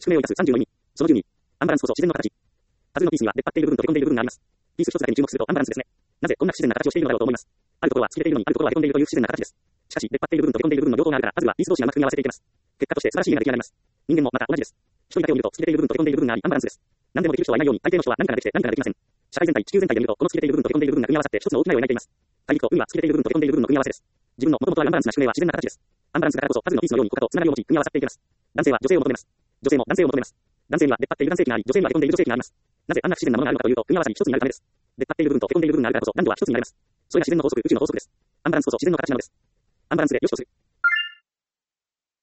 宿命を生かす30の意味。その12。アンバランスこそ自然の形。パズルのピースには出っ張っている部分とへこんでいる部分があります。ピース一つだけに注目するとアンバランスですね。なぜこんな不自然な形をしているのだろうと思います。あるところは突き出ているのに、あるところはへこんでいるという不自然な形です。しかし、出っ張っている部分とへこんでいる部分の両方があるから、パズルはピース同士がうまく組み合わせていけます。結果として素晴らしい絵が出来上がります。人間もまた同じです。一人だけを見ると突き出ている部分とへこんでいる部分があり、アンバランスです。何でもできる人はいないように、大抵の人は何かができて何かができません。社会全体、地球全体で見ると、この突き出ている部分とへこんでいる部分が組み合わさって一つの大きな絵を描いています。大陸と海は突き出ている部分とへこんでいる部分の組み合わせです。自分の元々あるアンバランスな宿命は自然な形です。アンバランスだからこそパズルのピースのように他とつながりを持ち組み合わさっていきます。男性は女性を求めます。女性も男性を求めます。男性には出っ張っている男性器があり、女性にはへこんでいる女性器があります。なぜあんな不自然なものがあるのかというと、組み合わさに一つになるためです。出っ張っている部分とへこんでいる部分があるからこそ男女は一つになります。それが自然の法則、宇宙の法則です。アンバランスこそ自然の形なのです。アンバランスで良しとする。